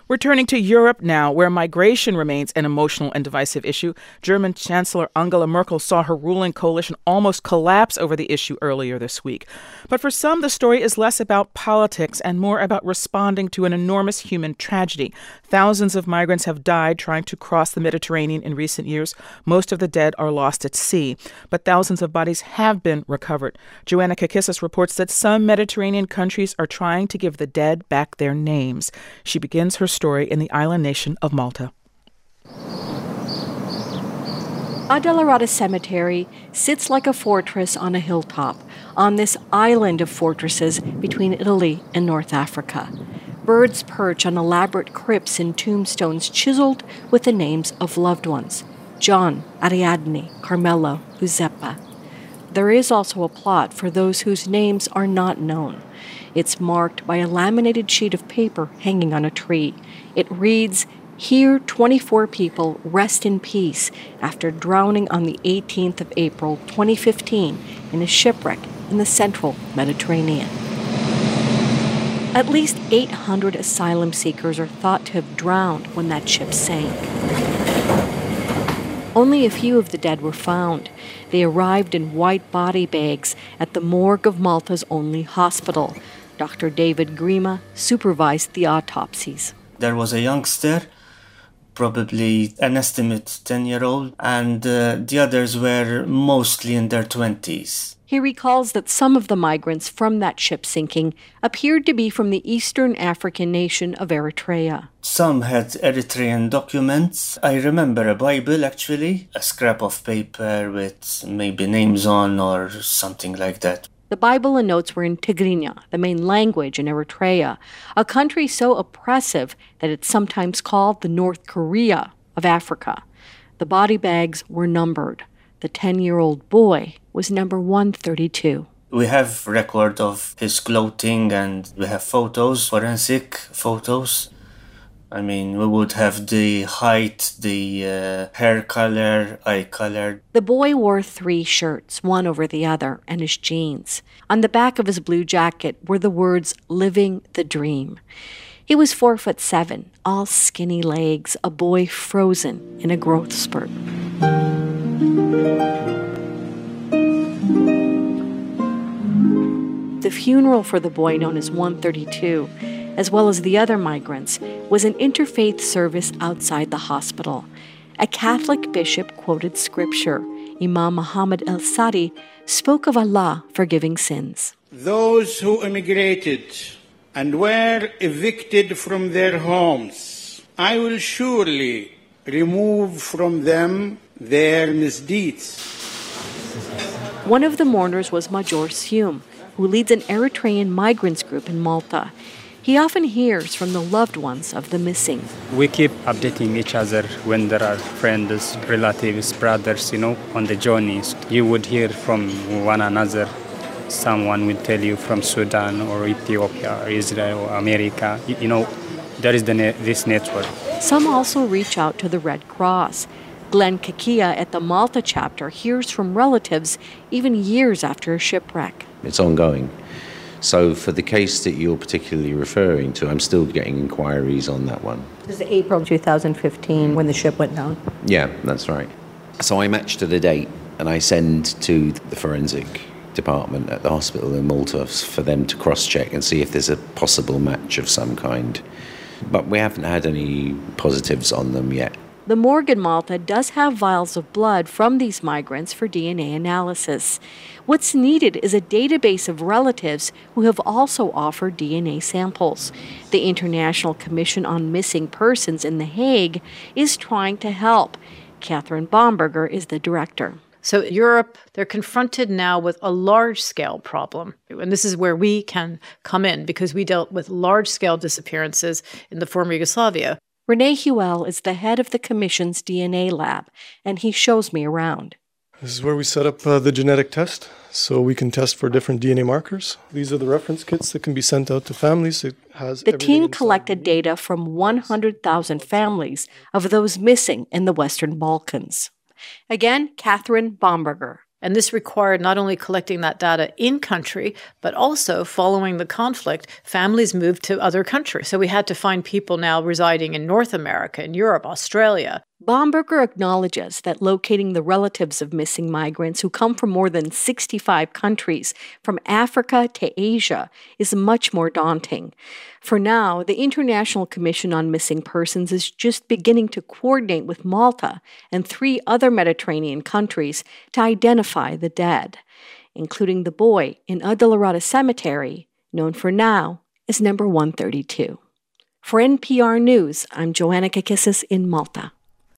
We're turning to Europe now, where migration remains an emotional and divisive issue. German Chancellor Angela Merkel saw her ruling coalition almost collapse over the issue earlier this week. But for some, the story is less about politics and more about responding to an enormous human tragedy. Thousands of migrants have died trying to cross the Mediterranean in recent years. Most of the dead are lost at sea, but thousands of bodies have been recovered. Joanna Kakissis reports that some Mediterranean countries are trying to give the dead back their names. She begins her story in the island nation of Malta. Adelarada Cemetery sits like a fortress on a hilltop, on this island of fortresses between Italy and North Africa. Birds perch on elaborate crypts and tombstones chiseled with the names of loved ones: John, Ariadne, Carmelo, Giuseppa. There is also a plot for those whose names are not known. It's marked by a laminated sheet of paper hanging on a tree. It reads, "Here 24 people rest in peace after drowning on the 18th of April 2015 in a shipwreck in the central Mediterranean." At least 800 asylum seekers are thought to have drowned when that ship sank. Only a few of the dead were found. They arrived in white body bags at the morgue of Malta's only hospital. Dr. David Grima supervised the autopsies. There was a youngster, probably an estimate 10-year-old, and the others were mostly in their 20s. He recalls that some of the migrants from that ship sinking appeared to be from the Eastern African nation of Eritrea. Some had Eritrean documents. I remember a Bible, actually, a scrap of paper with maybe names on or something like that. The Bible and notes were in Tigrinya, the main language in Eritrea, a country so oppressive that it's sometimes called the North Korea of Africa. The body bags were numbered. The 10-year-old boy was number 132. We have record of his clothing and we have photos, forensic photos. I mean, we would have the height, the hair color, eye color. The boy wore 3 shirts, one over the other, and his jeans. On the back of his blue jacket were the words, "Living the Dream." He was 4'7", all skinny legs, a boy frozen in a growth spurt. The funeral for the boy known as 132, as well as the other migrants, was an interfaith service outside the hospital. A Catholic bishop quoted scripture. Imam Muhammad al-Sadi spoke of Allah forgiving sins. Those who immigrated and were evicted from their homes, I will surely remove from them their misdeeds. One of the mourners was Major Sium, who leads an Eritrean migrants group in Malta. He often hears from the loved ones of the missing. We keep updating each other when there are friends, relatives, brothers, on the journeys. You would hear from one another. Someone will tell you from Sudan or Ethiopia or Israel or America. There is this network. Some also reach out to the Red Cross. Glenn Kakia at the Malta chapter hears from relatives even years after a shipwreck. It's ongoing. So for the case that you're particularly referring to, I'm still getting inquiries on that one. This is April 2015 when the ship went down? Yeah, that's right. So I match to the date and I send to the forensic department at the hospital in Malta for them to cross-check and see if there's a possible match of some kind. But we haven't had any positives on them yet. The morgue in Malta does have vials of blood from these migrants for DNA analysis. What's needed is a database of relatives who have also offered DNA samples. The International Commission on Missing Persons in The Hague is trying to help. Catherine Bomberger is the director. So Europe, they're confronted now with a large-scale problem. And this is where we can come in because we dealt with large-scale disappearances in the former Yugoslavia. René Huel is the head of the Commission's DNA lab, and he shows me around. This is where we set up the genetic test, so we can test for different DNA markers. These are the reference kits that can be sent out to families. The team collected data from 100,000 families of those missing in the Western Balkans. Again, Catherine Bomberger. And this required not only collecting that data in country, but also following the conflict, families moved to other countries. So we had to find people now residing in North America, in Europe, Australia. Bomberger acknowledges that locating the relatives of missing migrants who come from more than 65 countries, from Africa to Asia, is much more daunting. For now, the International Commission on Missing Persons is just beginning to coordinate with Malta and 3 other Mediterranean countries to identify the dead, including the boy in Adelarada Cemetery, known for now as number 132. For NPR News, I'm Joanna Kakissis in Malta.